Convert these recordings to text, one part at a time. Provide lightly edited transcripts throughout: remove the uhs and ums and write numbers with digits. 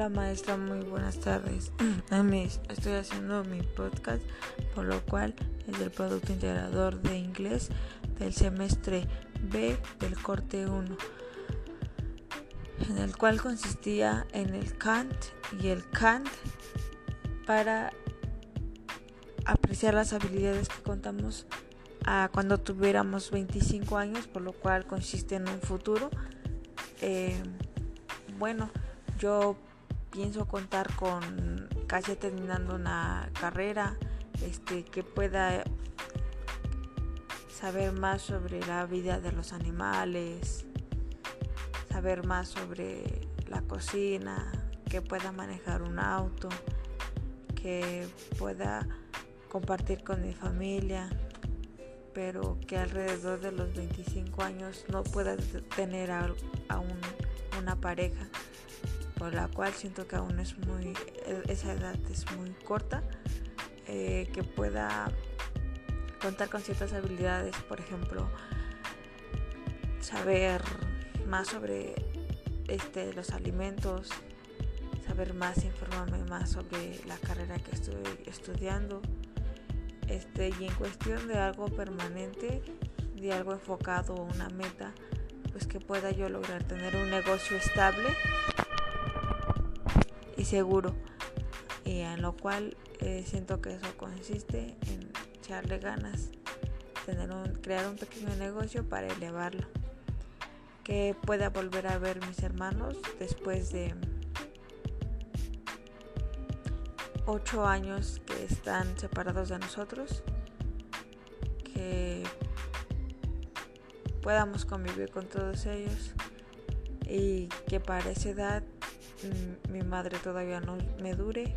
Hola maestra, muy buenas tardes. Estoy haciendo mi podcast, por lo cual es el Producto Integrador de Inglés del semestre B del corte 1, en el cual consistía en el can't y el can't para apreciar las habilidades que contamos cuando tuviéramos 25 años, por lo cual consiste en un futuro. Yo pienso contar con casi terminando una carrera, que pueda saber más sobre la vida de los animales, saber más sobre la cocina, que pueda manejar un auto, que pueda compartir con mi familia, pero que alrededor de los 25 años no pueda tener una pareja, por la cual siento que aún esa edad es muy corta, que pueda contar con ciertas habilidades, por ejemplo, saber más sobre los alimentos, saber más, informarme más sobre la carrera que estoy estudiando, y en cuestión de algo permanente, de algo enfocado a una meta, pues que pueda yo lograr tener un negocio estable y seguro, y en lo cual siento que eso consiste en echarle ganas, crear un pequeño negocio para elevarlo, que pueda volver a ver mis hermanos después de 8 años que están separados de nosotros, que podamos convivir con todos ellos y que para esa edad mi madre todavía no me dure,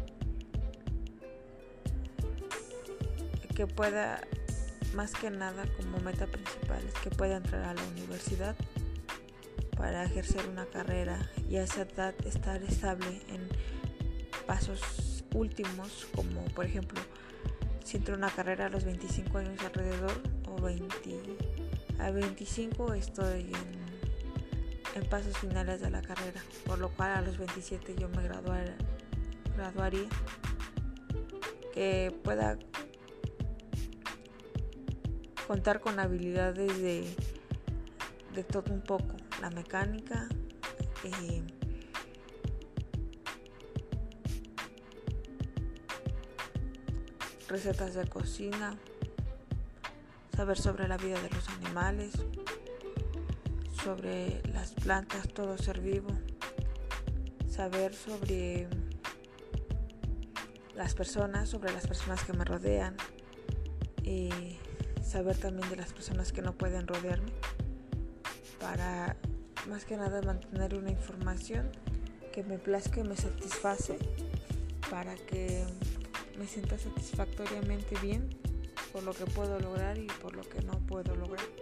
que pueda, más que nada como meta principal, es que pueda entrar a la universidad para ejercer una carrera y a esa edad estar estable en pasos últimos, como por ejemplo si entro a una carrera a los 25 años alrededor, o a 25 estoy en pasos finales de la carrera, por lo cual a los 27 yo me graduaría, que pueda contar con habilidades de todo un poco, la mecánica, recetas de cocina, saber sobre la vida de los animales, sobre las plantas, todo ser vivo, saber sobre las personas que me rodean, y saber también de las personas que no pueden rodearme, para más que nada mantener una información que me plazca y me satisface, para que me sienta satisfactoriamente bien por lo que puedo lograr y por lo que no puedo lograr.